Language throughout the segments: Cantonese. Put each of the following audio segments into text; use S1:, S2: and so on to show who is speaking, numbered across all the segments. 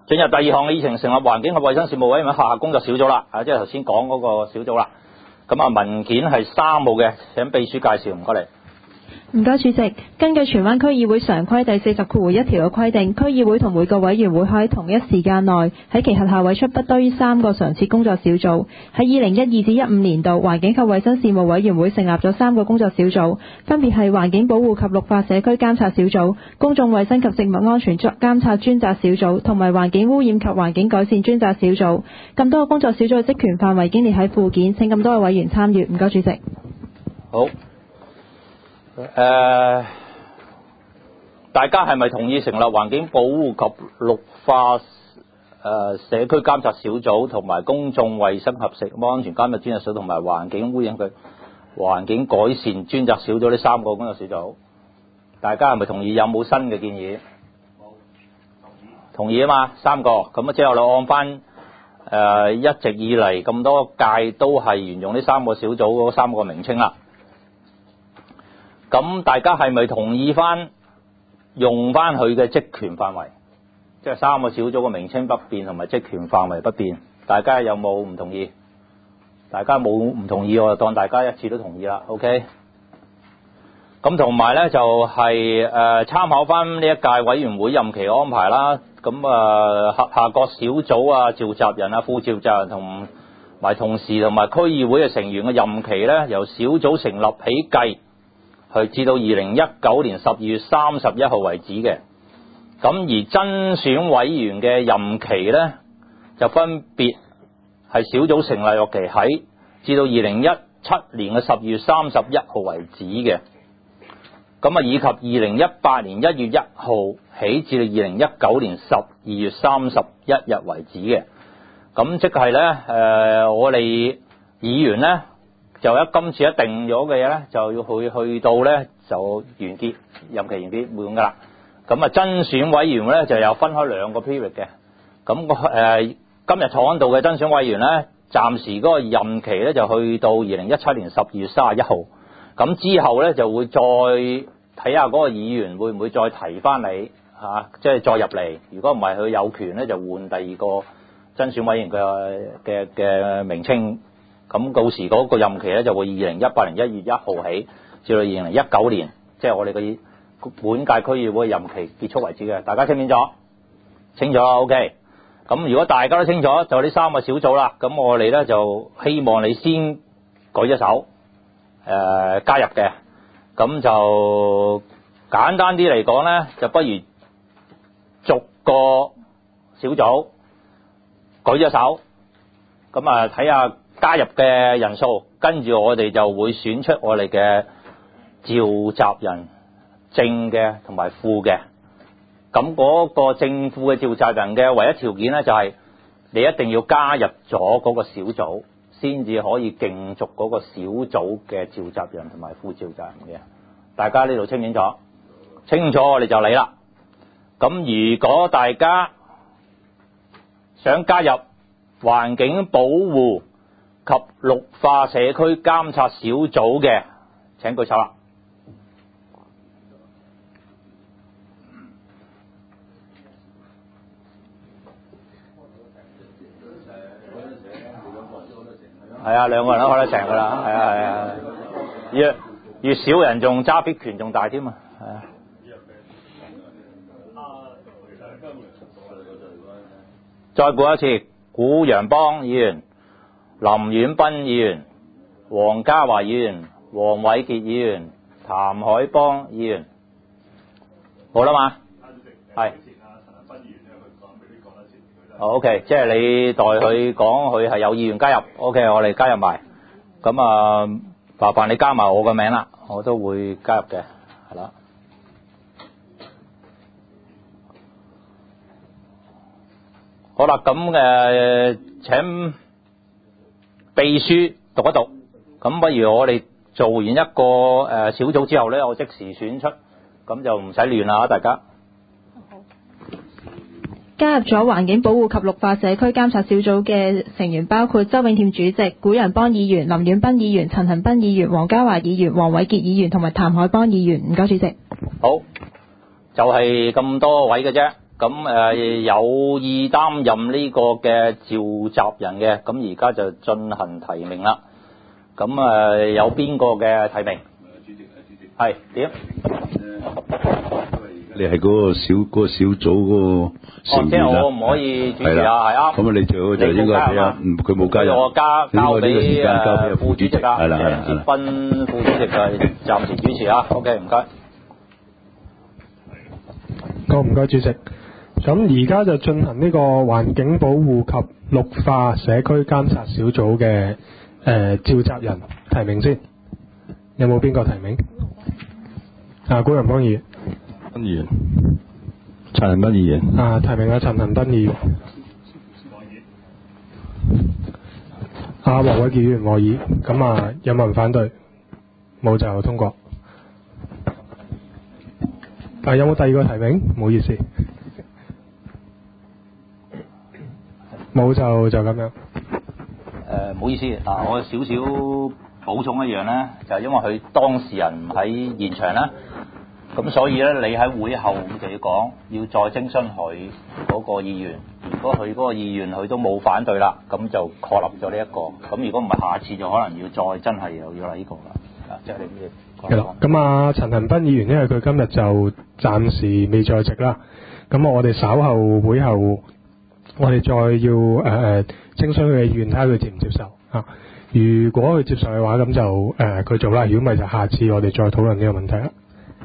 S1: 進入第二項嘅議程，成立環境及衛生事務委員會轄下工作小組啦，即係頭先講嗰個小組啦。咁啊，文件係3號嘅，請秘書介紹，唔該你。
S2: 唔該，主席。根據荃灣區議會常規第40(1) 條嘅規定，區議會同每個委員會喺同一時間內喺其轄下委出不多於3個常設工作小組。喺2012至15年度，環境及衛生事務委員會成立咗3個工作小組，分別係環境保護及綠化社區監察小組、公眾衛生及食物安全監察專責小組同埋環境污染及環境改善專責小組。咁多個工作小組嘅職權範圍已經列喺附件，請咁多位委員參與。唔該，主席。
S1: 好。大家係咪同意成立環境保護及綠化社區監察小組同埋公眾衛生及食物安全監察專責小組同埋環境污染及環境改善專責小組呢3個工作小組？大家係咪同意？有冇新嘅建議？同意啊嘛，3個。咁啊，之後你按翻一直以嚟咁多屆都係沿用呢3個小組嗰3個名稱啦。咁大家係咪同意翻用翻佢嘅職權範圍？即係3個小組嘅名稱不變同埋職權範圍不變。大家有冇唔同意？大家冇唔同意，我就當大家一致都同意啦。OK。咁同埋咧就係參考翻呢一屆委員會任期安排啦。咁轄下各小組啊、召集人啊、副召集人同埋同事同埋區議會嘅成員嘅任期咧，由小組成立起計，係至到2019年12月31號為止嘅。咁而增選委員嘅任期呢，就分別係小組成立日期喺至到2017年嘅12月31號為止嘅。咁啊，以及2018年1月1號起至到2019年12月31日為止嘅。咁即係呢，我哋議員呢，就今次一定咗嘅嘢咧，就要去到咧就完結，任期完結冇用噶啦。咁啊，增選委員咧就有分開2個 period 嘅。咁今日坐喺度嘅增選委員咧，暫時嗰個任期咧就去到2017年12月31號。咁之後咧就會再睇下嗰個議員會唔會再提翻你即係再入嚟。如果唔係，佢有權咧就換第2個增選委員嘅名稱。咁到時嗰個任期咧就會2018年1月1號起至到2019年，即係我哋嘅本屆區議會任期結束為止嘅。大家清唔清楚？清楚 OK。咁如果大家都清楚，就呢3個小組啦。咁我哋咧就希望你先舉咗手加入嘅。咁就簡單啲嚟講咧，就不如逐個小組舉咗手，咁啊睇下加入嘅人數，跟住我哋就會選出我哋嘅召集人，正嘅同埋副嘅。咁嗰個正副嘅召集人嘅唯一條件咧，就係你一定要加入咗嗰個小組，先至可以競逐嗰個小組嘅召集人同埋副召集人嘅。大家呢度清唔清楚？清楚我哋就嚟啦。咁如果大家想加入環境保護及綠化社區監察小組嘅，請舉手啦。係啊，2個人都開得成噶啦，係啊，越少人仲揸必權仲大添啊，係啊。再估一次，古陽邦議員、林婉斌議員、黃家華議員、黃偉傑議員、譚海邦議員，好啦嘛？係。OK， 即係你代佢講，佢係有意願加入。OK， 我哋加入埋。咁啊，麻煩你加埋我個名啦，我都會加入嘅，係啦。好啦，咁請秘書讀一讀。咁不如我哋做完一個小組之後咧，我即時選出，咁就唔使亂啦，大家。
S2: 加入咗環境保護及綠化社區監察小組嘅成員包括周永添主席、古陽邦議員、林婉斌議員、陳恒鑌議員、黃家華議員、黃偉傑議員同埋譚海邦議員。唔該，主席。
S1: 好，就係咁多位嘅啫。 咁有意擔任呢個嘅召集人嘅，咁而家就進行提名啦。咁有邊個嘅提名？係點？
S3: 你係嗰個小組嗰個成員啦。
S1: 即係我唔可以主持啊，係啱。
S3: 咁啊，你最好就應該俾啊，佢冇加入。
S1: 我交俾副主席啊，
S3: 係啦，
S1: 謝哲斌副主席就暫時主持啊。OK， 唔該。
S4: 好，唔該主席。咁而家就進行呢個環境保護及綠化社區監察小組嘅召集人提名先，有冇邊個提名？古陽邦議員。
S3: 議員，陳恒鑌議員。
S4: 提名陳恒鑌議員。黃偉傑議員和議。咁有冇人反對？冇就通過。有冇第二個提名？唔好意思。冇就咁樣。
S1: 唔好意思，我少少補充一樣咧，就係因為佢當事人唔喺現場啦，咁所以咧你喺會後就要講，要再徵詢佢嗰個意願。如果佢嗰個意願佢都冇反對啦，咁就確立咗呢一個。咁如果唔係，下次就可能要再真係又要嚟呢個啦。即係你
S4: 係啦。咁陳恒鑌議員，因為佢今日就暫時未在席啦，咁我哋稍後會後，我哋再要徵詢佢嘅意願，睇下佢接唔接受啊。如果佢接受嘅話，咁就佢做啦。如果唔係，就下次我哋再討論呢個問題啦。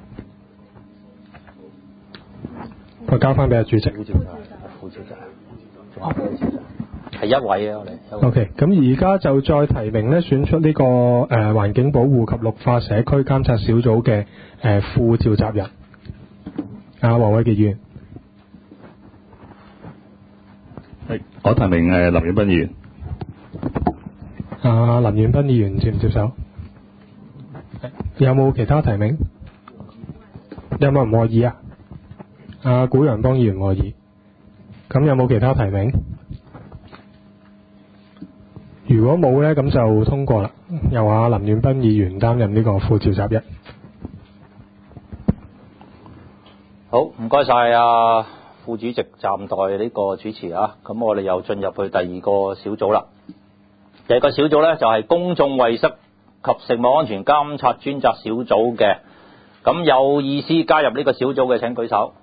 S4: 我交翻俾阿主席。
S1: 副召係一位啊，我哋。
S4: OK， 咁而家就再提名咧，選出呢個環境保護及綠化社區監察小組嘅副召集人。黃偉傑議員。
S3: 我提名林遠斌議員。
S4: 林遠斌議員接唔接受？有冇其他提名？有冇人和議啊？古陽邦議員和議。咁有冇其他提名？如果冇呢，咁就通過啦。由林遠斌議員擔任呢個副召集人。
S1: 好，唔該晒副主席暫代呢個主持啊。咁我哋又進入去第二個小組啦。第二個小組呢，就係公眾衛生及食物安全監察專責小組嘅。咁有意思加入呢個小組嘅請舉手。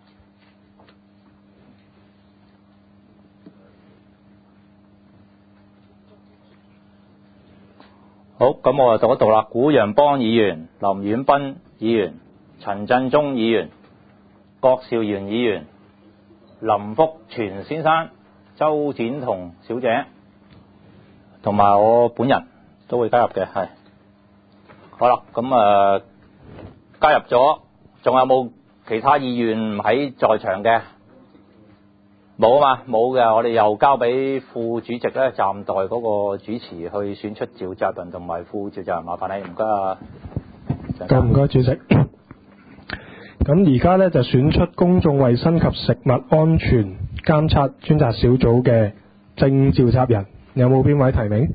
S1: 好，咁我就讀一讀啦。古陽邦議員、林遠斌議員、陳振中議員、郭兆元議員、林福全先生、周展彤小姐，同埋我本人都會加入嘅，係。好啦，咁加入咗，仲有冇其他議員唔喺在場嘅？冇啊嘛，冇嘅，我哋又交俾副主席咧，暫代嗰個主持去選出召集人同埋副召集人，麻煩你，唔該啊。
S4: 唔該主席。咁而家咧就選出公眾衛生及食物安全監察專責小組嘅正召集人，有冇邊位提名？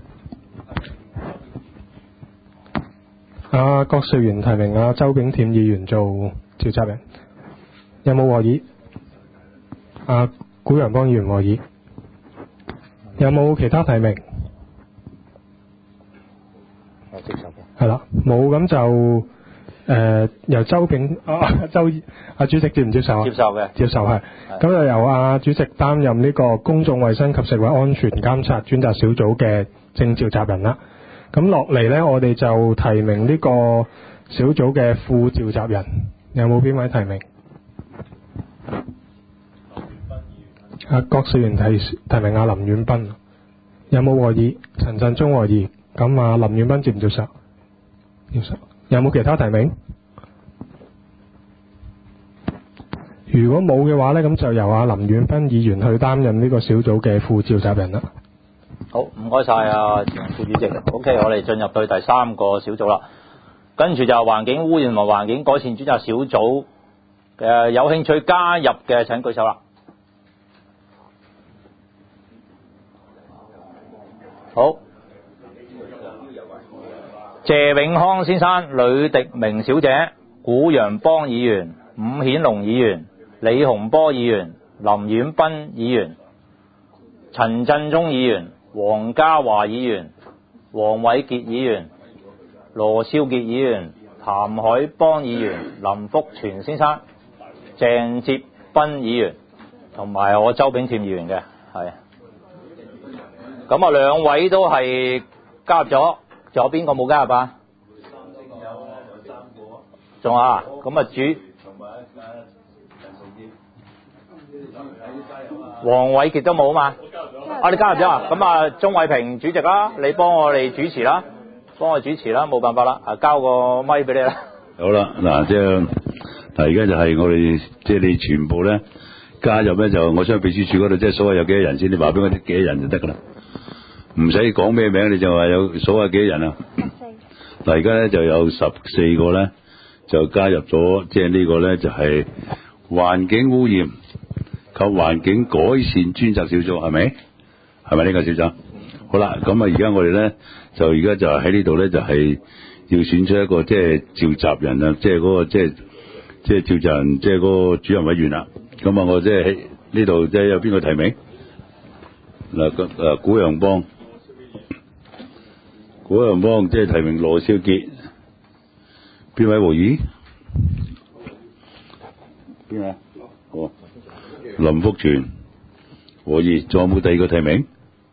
S4: 郭兆元提名周炳添議員做召集人，有冇和議？古陽邦議員和議，有冇其他提名？
S1: 我接受嘅。
S4: 係啦，冇，咁就由周主席接唔接受啊？
S1: 接受嘅。
S4: 接受係。咁就由主席擔任呢個公眾衛生及食物安全監察專責小組嘅正召集人啦。咁落嚟呢，我哋就提名呢個小組嘅副召集人，有冇邊位提名？郭兆元提名林遠斌，有冇和議？陳振中和議，咁林遠斌接唔接受？接受。有冇其他提名？如果冇嘅話呢，咁就由林遠斌議員去擔任呢個小組嘅副召集人啦。
S1: 好，唔該晒副主席。OK， 我哋進入對第三個小組啦。跟住就環境污染和環境改善專責小組有興趣加入嘅請舉手啦。好，謝永康先生、呂迪明小姐、古陽邦議員、伍顯龍議員、 李洪波議員、林婉斌議員、陳振中議員、黃家華議員、黃偉傑議員、羅少傑議員、譚海邦議員、林福全先生、鄭哲斌議員同埋我周炳添議員嘅，係。咁啊，兩位都係加入咗，仲有邊個冇加入啊？仲有啊？咁啊黃偉傑都冇啊嘛？你加入咗啊？咁啊，鍾偉平主席啦，你幫我哋主持啦，冇辦法啦，交個咪俾你啦。
S3: 好啦，嗱，即係而家就係我哋即係你全部咧加入咧，就我相信秘書處嗰度即係所謂有幾多人先，你話俾我啲幾多人就得噶啦，唔使講咩名，你就話有所謂幾多人啊？嗱，而家咧就有14個咧就加入咗，即係呢個咧就係環境污染及環境改善專責小組，係咪？係咪呢個小組？好啦，咁啊，而家我哋咧就而家就喺呢度咧就係要選出一個即係召集人啊，即係嗰個即係召集人，即係嗰個主任委員啦。咁啊，我即係喺呢度即係有邊個提名？嗱，古陽邦即係提名羅少傑，邊位和議？邊位？哦，林福全和議，仲有冇第二個提名？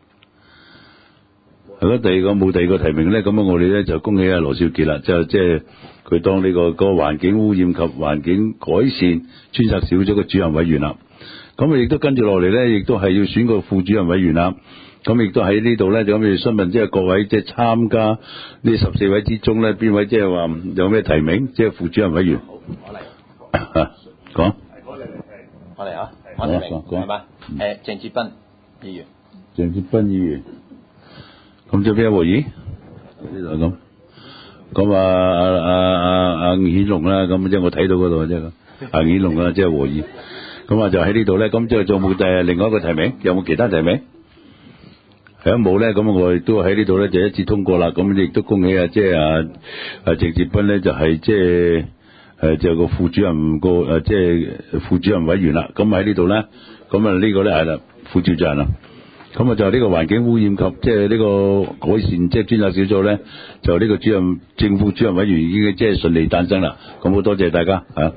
S3: 如果冇第二個提名咧，咁啊，我哋咧就恭喜阿羅少傑啦，即係佢當呢個環境污染及環境改善專責小組嘅主任委員啦。咁啊，亦都跟住落嚟咧，亦都係要選個副主任委員啦。咁亦都喺呢度咧，就咁要詢問即係各位即係參加呢14位之中咧，邊位即係話有咩提名？即係副主任委員。我嚟。講。
S1: 我嚟啊！我提名係嘛？鄭哲斌議員。
S3: 鄭哲斌議員。咁就邊個和議？呢度咁。咁阿伍顯龍啦，咁即係我睇到嗰度即係伍顯龍啦，即係和議。咁啊就喺呢度咧，咁即係仲冇另外一個提名？有冇其他提名？係啊，冇咧，咁我亦都喺呢度咧就一致通過啦。咁亦都恭喜啊，即係鄭哲斌咧就係即係就個副主任即係副主任委員啦。咁喺呢度咧，咁啊呢個咧係啦副召集人啦。咁啊就呢個環境污染及即係呢個改善即係專責小組咧，就呢個正副主任委員已經即係順利誕生啦。咁好多謝大家啊！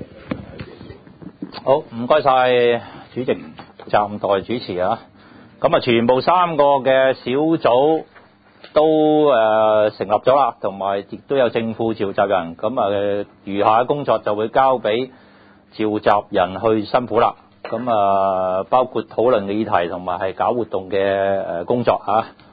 S1: 好，唔該晒主席暫代主持啊。咁啊，全部3個嘅小組都成立咗啦，同埋亦都有正副召集人。咁啊，餘下嘅工作就會交俾召集人去辛苦啦。咁啊，包括討論議題同埋係搞活動嘅工作啊。